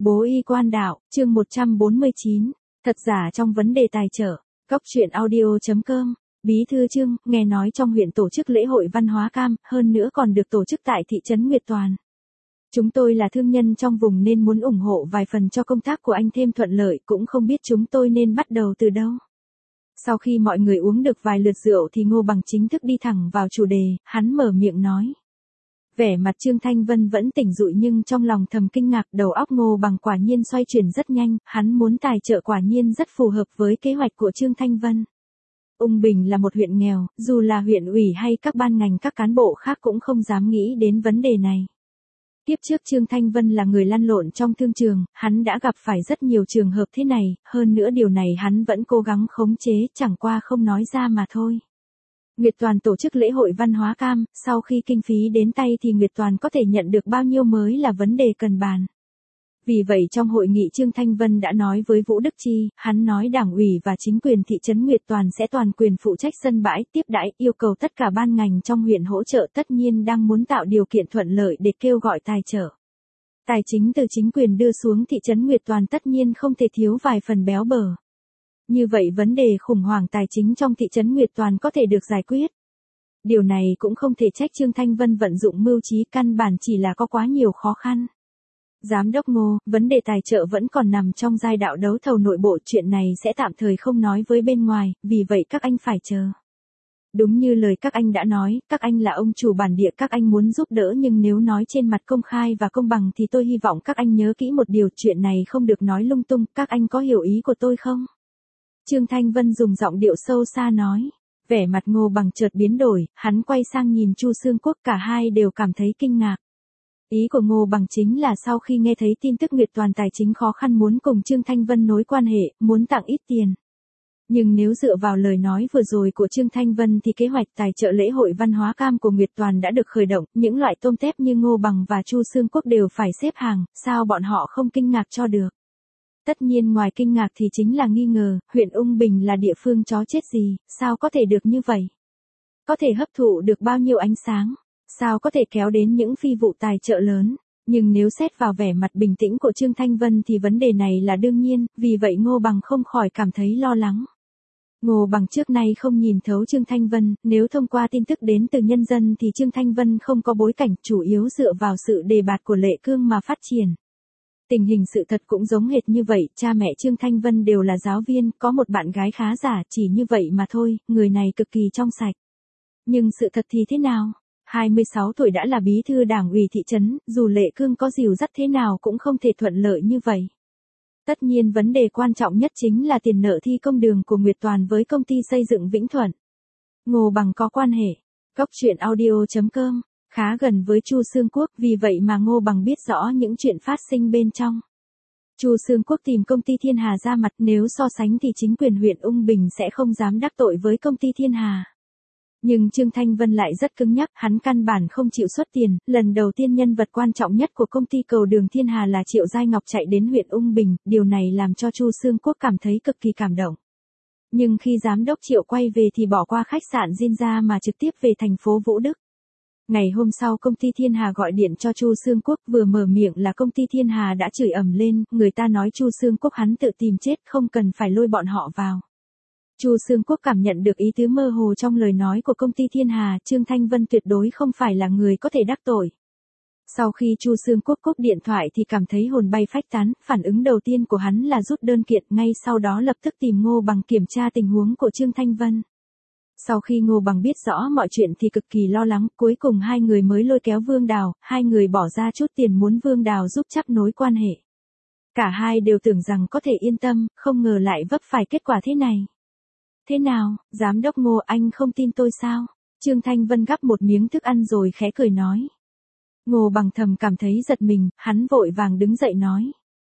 Bố y quan đạo, chương 149. Thật giả trong vấn đề tài trợ. Góc truyện audio.com. Bí thư Trương, nghe nói trong huyện tổ chức lễ hội văn hóa cam, hơn nữa còn được tổ chức tại thị trấn Nguyệt Toàn. Chúng tôi là thương nhân trong vùng nên muốn ủng hộ vài phần cho công tác của anh thêm thuận lợi, cũng không biết chúng tôi nên bắt đầu từ đâu. Sau khi mọi người uống được vài lượt rượu thì Ngô Bằng chính thức đi thẳng vào chủ đề, hắn mở miệng nói. Vẻ mặt Trương Thanh Vân vẫn tỉnh dụi nhưng trong lòng thầm kinh ngạc, đầu óc Ngô Bằng quả nhiên xoay chuyển rất nhanh, hắn muốn tài trợ quả nhiên rất phù hợp với kế hoạch của Trương Thanh Vân. Ung Bình là một huyện nghèo, dù là huyện ủy hay các ban ngành các cán bộ khác cũng không dám nghĩ đến vấn đề này. Tiếp trước Trương Thanh Vân là người lăn lộn trong thương trường, hắn đã gặp phải rất nhiều trường hợp thế này, hơn nữa điều này hắn vẫn cố gắng khống chế, chẳng qua không nói ra mà thôi. Nguyệt Toàn tổ chức lễ hội văn hóa cam, sau khi kinh phí đến tay thì Nguyệt Toàn có thể nhận được bao nhiêu mới là vấn đề cần bàn. Vì vậy trong hội nghị Trương Thanh Vân đã nói với Vũ Đức Chi, hắn nói Đảng ủy và chính quyền thị trấn Nguyệt Toàn sẽ toàn quyền phụ trách sân bãi, tiếp đãi, yêu cầu tất cả ban ngành trong huyện hỗ trợ, tất nhiên đang muốn tạo điều kiện thuận lợi để kêu gọi tài trợ. Tài chính từ chính quyền đưa xuống thị trấn Nguyệt Toàn tất nhiên không thể thiếu vài phần béo bở. Như vậy vấn đề khủng hoảng tài chính trong thị trấn Nguyệt Toàn có thể được giải quyết. Điều này cũng không thể trách Trương Thanh Vân vận dụng mưu trí, căn bản chỉ là có quá nhiều khó khăn. Giám đốc Ngô, vấn đề tài trợ vẫn còn nằm trong giai đoạn đấu thầu nội bộ, chuyện này sẽ tạm thời không nói với bên ngoài, vì vậy các anh phải chờ. Đúng như lời các anh đã nói, các anh là ông chủ bản địa, các anh muốn giúp đỡ nhưng nếu nói trên mặt công khai và công bằng thì tôi hy vọng các anh nhớ kỹ một điều, chuyện này không được nói lung tung, các anh có hiểu ý của tôi không? Trương Thanh Vân dùng giọng điệu sâu xa nói. Vẻ mặt Ngô Bằng chợt biến đổi, hắn quay sang nhìn Chu Xương Quốc, cả hai đều cảm thấy kinh ngạc. Ý của Ngô Bằng chính là sau khi nghe thấy tin tức Nguyệt Toàn tài chính khó khăn muốn cùng Trương Thanh Vân nối quan hệ, muốn tặng ít tiền. Nhưng nếu dựa vào lời nói vừa rồi của Trương Thanh Vân thì kế hoạch tài trợ lễ hội văn hóa cam của Nguyệt Toàn đã được khởi động, những loại tôm tép như Ngô Bằng và Chu Xương Quốc đều phải xếp hàng, sao bọn họ không kinh ngạc cho được. Tất nhiên ngoài kinh ngạc thì chính là nghi ngờ, huyện Ung Bình là địa phương chó chết gì, sao có thể được như vậy? Có thể hấp thụ được bao nhiêu ánh sáng? Sao có thể kéo đến những phi vụ tài trợ lớn? Nhưng nếu xét vào vẻ mặt bình tĩnh của Trương Thanh Vân thì vấn đề này là đương nhiên, vì vậy Ngô Bằng không khỏi cảm thấy lo lắng. Ngô Bằng trước nay không nhìn thấu Trương Thanh Vân, nếu thông qua tin tức đến từ nhân dân thì Trương Thanh Vân không có bối cảnh, chủ yếu dựa vào sự đề bạt của Lệ Cương mà phát triển. Tình hình sự thật cũng giống hệt như vậy, cha mẹ Trương Thanh Vân đều là giáo viên, có một bạn gái khá giả, chỉ như vậy mà thôi, người này cực kỳ trong sạch. Nhưng sự thật thì thế nào? 26 tuổi đã là bí thư đảng ủy thị trấn, dù Lệ Cương có dìu dắt thế nào cũng không thể thuận lợi như vậy. Tất nhiên vấn đề quan trọng nhất chính là tiền nợ thi công đường của Nguyệt Toàn với công ty xây dựng Vĩnh Thuận. Ngô Bằng có quan hệ. Góc truyện audio.com. Khá gần với Chu Xương Quốc, vì vậy mà Ngô Bằng biết rõ những chuyện phát sinh bên trong. Chu Xương Quốc tìm công ty Thiên Hà ra mặt, nếu so sánh thì chính quyền huyện Ung Bình sẽ không dám đắc tội với công ty Thiên Hà. Nhưng Trương Thanh Vân lại rất cứng nhắc, hắn căn bản không chịu xuất tiền, lần đầu tiên nhân vật quan trọng nhất của công ty cầu đường Thiên Hà là Triệu Giai Ngọc chạy đến huyện Ung Bình, điều này làm cho Chu Xương Quốc cảm thấy cực kỳ cảm động. Nhưng khi giám đốc Triệu quay về thì bỏ qua khách sạn Jinja mà trực tiếp về thành phố Vũ Đức. Ngày hôm sau công ty Thiên Hà gọi điện cho Chu Xương Quốc, vừa mở miệng là công ty Thiên Hà đã chửi ầm lên, người ta nói Chu Xương Quốc hắn tự tìm chết, không cần phải lôi bọn họ vào. Chu Xương Quốc cảm nhận được ý tứ mơ hồ trong lời nói của công ty Thiên Hà, Trương Thanh Vân tuyệt đối không phải là người có thể đắc tội. Sau khi Chu Xương Quốc cúp điện thoại thì cảm thấy hồn bay phách tán, phản ứng đầu tiên của hắn là rút đơn kiện, ngay sau đó lập tức tìm Ngô Bằng kiểm tra tình huống của Trương Thanh Vân. Sau khi Ngô Bằng biết rõ mọi chuyện thì cực kỳ lo lắng, cuối cùng hai người mới lôi kéo Vương Đào, hai người bỏ ra chút tiền muốn Vương Đào giúp chắp nối quan hệ. Cả hai đều tưởng rằng có thể yên tâm, không ngờ lại vấp phải kết quả thế này. Thế nào, giám đốc Ngô, anh không tin tôi sao? Trương Thanh Vân gắp một miếng thức ăn rồi khẽ cười nói. Ngô Bằng thầm cảm thấy giật mình, hắn vội vàng đứng dậy nói.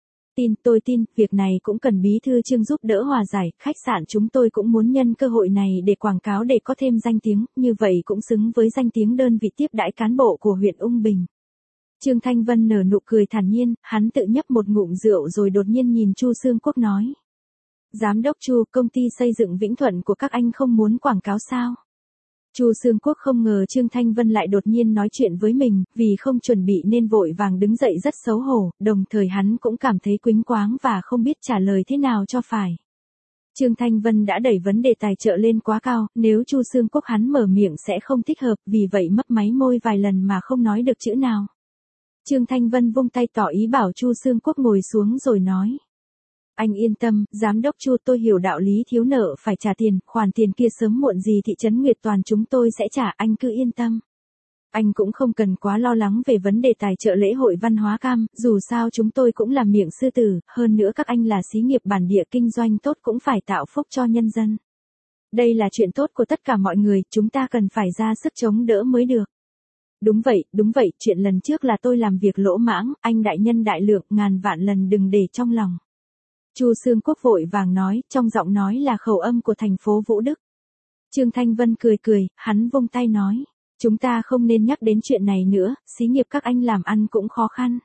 Tôi tin, việc này cũng cần bí thư Trương giúp đỡ hòa giải, khách sạn chúng tôi cũng muốn nhân cơ hội này để quảng cáo để có thêm danh tiếng, như vậy cũng xứng với danh tiếng đơn vị tiếp đãi cán bộ của huyện Ung Bình. Trương Thanh Vân nở nụ cười thản nhiên, hắn tự nhấp một ngụm rượu rồi đột nhiên nhìn Chu Xương Quốc nói. Giám đốc Chu, công ty xây dựng Vĩnh Thuận của các anh không muốn quảng cáo sao? Chu Xương Quốc không ngờ Trương Thanh Vân lại đột nhiên nói chuyện với mình, vì không chuẩn bị nên vội vàng đứng dậy rất xấu hổ, đồng thời hắn cũng cảm thấy quĩnh quáng và không biết trả lời thế nào cho phải. Trương Thanh Vân đã đẩy vấn đề tài trợ lên quá cao, nếu Chu Xương Quốc hắn mở miệng sẽ không thích hợp, vì vậy mấp máy môi vài lần mà không nói được chữ nào. Trương Thanh Vân vung tay tỏ ý bảo Chu Xương Quốc ngồi xuống rồi nói. Anh yên tâm, giám đốc Chu, tôi hiểu đạo lý thiếu nợ phải trả tiền, khoản tiền kia sớm muộn gì thị trấn Nguyệt Toàn chúng tôi sẽ trả, anh cứ yên tâm. Anh cũng không cần quá lo lắng về vấn đề tài trợ lễ hội văn hóa cam, dù sao chúng tôi cũng là miệng sư tử, hơn nữa các anh là xí nghiệp bản địa kinh doanh tốt cũng phải tạo phúc cho nhân dân. Đây là chuyện tốt của tất cả mọi người, chúng ta cần phải ra sức chống đỡ mới được. Đúng vậy, chuyện lần trước là tôi làm việc lỗ mãng, anh đại nhân đại lượng, ngàn vạn lần đừng để trong lòng. Chu Xương Quốc vội vàng nói, trong giọng nói là khẩu âm của thành phố Vũ Đức. Trương Thanh Vân cười, hắn vung tay nói. Chúng ta không nên nhắc đến chuyện này nữa, xí nghiệp các anh làm ăn cũng khó khăn.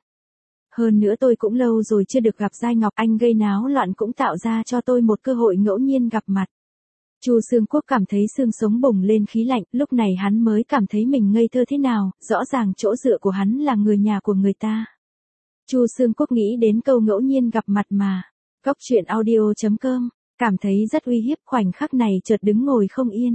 Hơn nữa tôi cũng lâu rồi chưa được gặp Giai Ngọc, anh gây náo loạn cũng tạo ra cho tôi một cơ hội ngẫu nhiên gặp mặt. Chu Xương Quốc cảm thấy xương sống bùng lên khí lạnh, lúc này hắn mới cảm thấy mình ngây thơ thế nào, rõ ràng chỗ dựa của hắn là người nhà của người ta. Chu Xương Quốc nghĩ đến câu ngẫu nhiên gặp mặt mà. Góc truyện audio.com, cảm thấy rất uy hiếp, khoảnh khắc này chợt đứng ngồi không yên.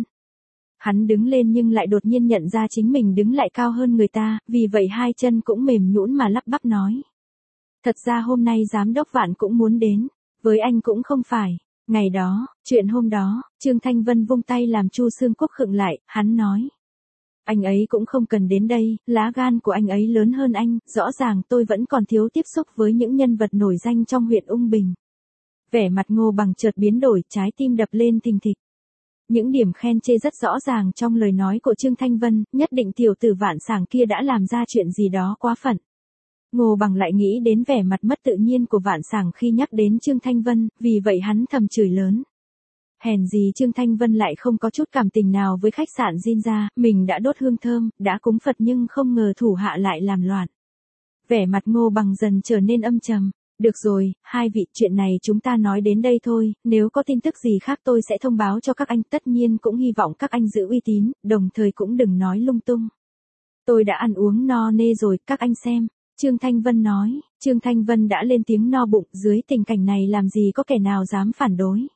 Hắn đứng lên nhưng lại đột nhiên nhận ra chính mình đứng lại cao hơn người ta, vì vậy hai chân cũng mềm nhũn mà lắp bắp nói. Thật ra hôm nay giám đốc Vạn cũng muốn đến, với anh cũng không phải. Ngày đó, chuyện hôm đó, Trương Thanh Vân vung tay làm Chu Xương Quốc khựng lại, hắn nói. Anh ấy cũng không cần đến đây, lá gan của anh ấy lớn hơn anh, rõ ràng tôi vẫn còn thiếu tiếp xúc với những nhân vật nổi danh trong huyện Ung Bình. Vẻ mặt Ngô Bằng chợt biến đổi, trái tim đập lên thình thịch. Những điểm khen chê rất rõ ràng trong lời nói của Trương Thanh Vân, nhất định tiểu tử Vạn Sảng kia đã làm ra chuyện gì đó quá phận. Ngô Bằng lại nghĩ đến vẻ mặt mất tự nhiên của Vạn Sảng khi nhắc đến Trương Thanh Vân, vì vậy hắn thầm chửi lớn. Hèn gì Trương Thanh Vân lại không có chút cảm tình nào với khách sạn Jinja, mình đã đốt hương thơm, đã cúng Phật nhưng không ngờ thủ hạ lại làm loạn. Vẻ mặt Ngô Bằng dần trở nên âm trầm. Được rồi, hai vị, chuyện này chúng ta nói đến đây thôi, nếu có tin tức gì khác tôi sẽ thông báo cho các anh, tất nhiên cũng hy vọng các anh giữ uy tín, đồng thời cũng đừng nói lung tung. Tôi đã ăn uống no nê rồi, các anh xem. Trương Thanh Vân nói, Trương Thanh Vân đã lên tiếng no bụng, dưới tình cảnh này làm gì có kẻ nào dám phản đối.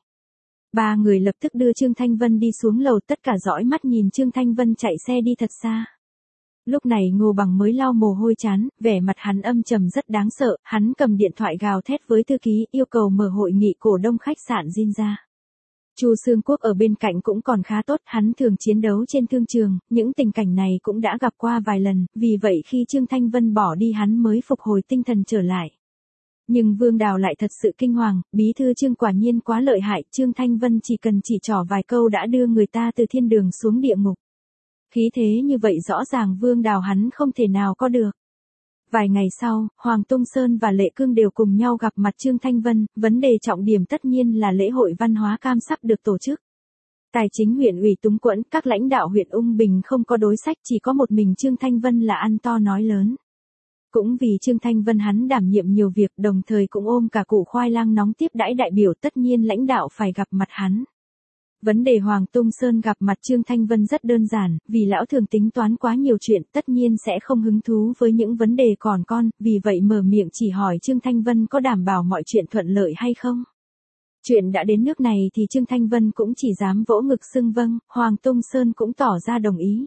Ba người lập tức đưa Trương Thanh Vân đi xuống lầu, tất cả dõi mắt nhìn Trương Thanh Vân chạy xe đi thật xa. Lúc này Ngô Bằng mới lau mồ hôi chán, vẻ mặt hắn âm trầm rất đáng sợ, hắn cầm điện thoại gào thét với thư ký yêu cầu mở hội nghị cổ đông khách sạn Jinja. Chu Xương Quốc ở bên cạnh cũng còn khá tốt, hắn thường chiến đấu trên thương trường, những tình cảnh này cũng đã gặp qua vài lần, vì vậy khi Trương Thanh Vân bỏ đi hắn mới phục hồi tinh thần trở lại. Nhưng Vương Đào lại thật sự kinh hoàng, bí thư Trương quả nhiên quá lợi hại, Trương Thanh Vân chỉ cần chỉ trỏ vài câu đã đưa người ta từ thiên đường xuống địa ngục. Khí thế như vậy rõ ràng Vương Đào hắn không thể nào có được. Vài ngày sau, Hoàng Tung Sơn và Lệ Cương đều cùng nhau gặp mặt Trương Thanh Vân, vấn đề trọng điểm tất nhiên là lễ hội văn hóa cam sắp được tổ chức. Tài chính huyện ủy túng quẫn, các lãnh đạo huyện Ung Bình không có đối sách, chỉ có một mình Trương Thanh Vân là ăn to nói lớn. Cũng vì Trương Thanh Vân hắn đảm nhiệm nhiều việc, đồng thời cũng ôm cả củ khoai lang nóng tiếp đãi đại biểu, tất nhiên lãnh đạo phải gặp mặt hắn. Vấn đề Hoàng Tung Sơn gặp mặt Trương Thanh Vân rất đơn giản, vì lão thường tính toán quá nhiều chuyện, tất nhiên sẽ không hứng thú với những vấn đề còn con, vì vậy mở miệng chỉ hỏi Trương Thanh Vân có đảm bảo mọi chuyện thuận lợi hay không. Chuyện đã đến nước này thì Trương Thanh Vân cũng chỉ dám vỗ ngực xưng vâng, Hoàng Tung Sơn cũng tỏ ra đồng ý.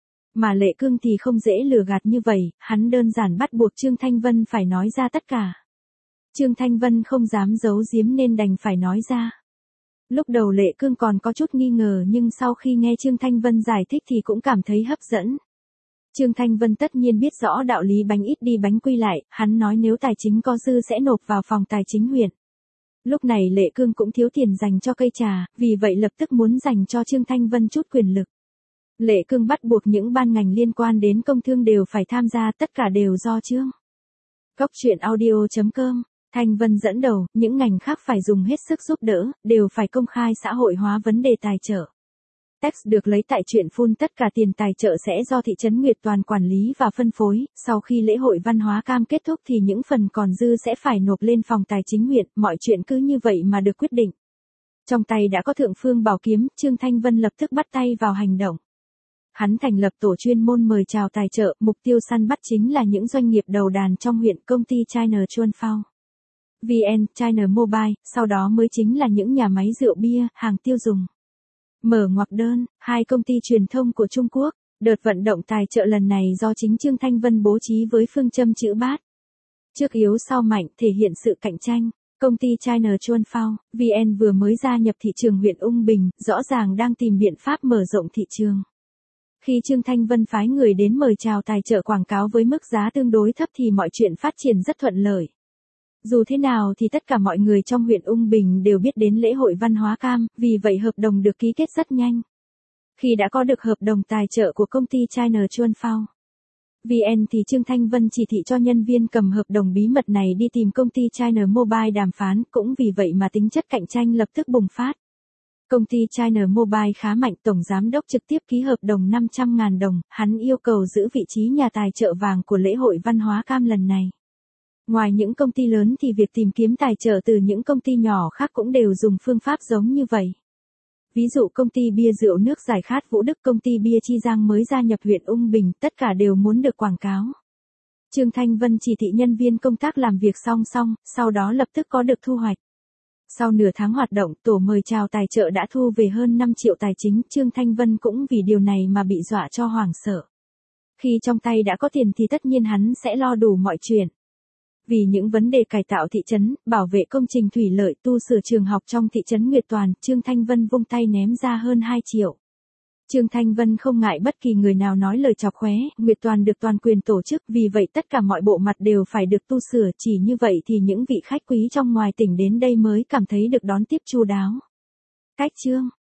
Mà Lệ Cương thì không dễ lừa gạt như vậy, hắn đơn giản bắt buộc Trương Thanh Vân phải nói ra tất cả. Trương Thanh Vân không dám giấu giếm nên đành phải nói ra. Lúc đầu Lệ Cương còn có chút nghi ngờ nhưng sau khi nghe Trương Thanh Vân giải thích thì cũng cảm thấy hấp dẫn. Trương Thanh Vân tất nhiên biết rõ đạo lý bánh ít đi bánh quy lại, hắn nói nếu tài chính có dư sẽ nộp vào phòng tài chính huyện. Lúc này Lệ Cương cũng thiếu tiền dành cho cây trà, vì vậy lập tức muốn dành cho Trương Thanh Vân chút quyền lực. Lệ Cương bắt buộc những ban ngành liên quan đến công thương đều phải tham gia, tất cả đều do Trương. Góc truyện audio.com, Thanh Vân dẫn đầu, những ngành khác phải dùng hết sức giúp đỡ, đều phải công khai xã hội hóa vấn đề tài trợ. Tax được lấy tại chuyện phun, tất cả tiền tài trợ sẽ do thị trấn Nguyệt Toàn quản lý và phân phối, sau khi lễ hội văn hóa cam kết thúc thì những phần còn dư sẽ phải nộp lên phòng tài chính huyện, mọi chuyện cứ như vậy mà được quyết định. Trong tay đã có thượng phương bảo kiếm, Trương Thanh Vân lập tức bắt tay vào hành động. Hắn thành lập tổ chuyên môn mời chào tài trợ, mục tiêu săn bắt chính là những doanh nghiệp đầu đàn trong huyện, công ty China Chuanfao, VN, China Mobile, sau đó mới chính là những nhà máy rượu bia, hàng tiêu dùng. Mở ngoặc đơn, 2 công ty truyền thông của Trung Quốc. Đợt vận động tài trợ lần này do chính Trương Thanh Vân bố trí với phương châm chữ bát. Trước yếu sau mạnh, thể hiện sự cạnh tranh. Công ty China Chuanfao, VN vừa mới gia nhập thị trường huyện Ung Bình, rõ ràng đang tìm biện pháp mở rộng thị trường. Khi Trương Thanh Vân phái người đến mời chào tài trợ quảng cáo với mức giá tương đối thấp thì mọi chuyện phát triển rất thuận lợi. Dù thế nào thì tất cả mọi người trong huyện Ung Bình đều biết đến lễ hội văn hóa cam, vì vậy hợp đồng được ký kết rất nhanh. Khi đã có được hợp đồng tài trợ của công ty China Chuanfao, VN thì Trương Thanh Vân chỉ thị cho nhân viên cầm hợp đồng bí mật này đi tìm công ty China Mobile đàm phán, cũng vì vậy mà tính chất cạnh tranh lập tức bùng phát. Công ty China Mobile khá mạnh, tổng giám đốc trực tiếp ký hợp đồng 500.000 đồng, hắn yêu cầu giữ vị trí nhà tài trợ vàng của lễ hội văn hóa cam lần này. Ngoài những công ty lớn thì việc tìm kiếm tài trợ từ những công ty nhỏ khác cũng đều dùng phương pháp giống như vậy. Ví dụ công ty bia rượu nước giải khát Vũ Đức, công ty bia Chi Giang mới gia nhập huyện Ung Bình, tất cả đều muốn được quảng cáo. Trương Thanh Vân chỉ thị nhân viên công tác làm việc song song, sau đó lập tức có được thu hoạch. Sau nửa tháng hoạt động, tổ mời chào tài trợ đã thu về hơn 5 triệu tài chính, Trương Thanh Vân cũng vì điều này mà bị dọa cho hoảng sợ. Khi trong tay đã có tiền thì tất nhiên hắn sẽ lo đủ mọi chuyện. Vì những vấn đề cải tạo thị trấn, bảo vệ công trình thủy lợi, tu sửa trường học trong thị trấn Nguyệt Toàn, Trương Thanh Vân vung tay ném ra hơn 2 triệu. Trương Thanh Vân không ngại bất kỳ người nào nói lời chọc khóe, Nguyệt Toàn được toàn quyền tổ chức, vì vậy tất cả mọi bộ mặt đều phải được tu sửa, chỉ như vậy thì những vị khách quý trong ngoài tỉnh đến đây mới cảm thấy được đón tiếp chu đáo. Cách chương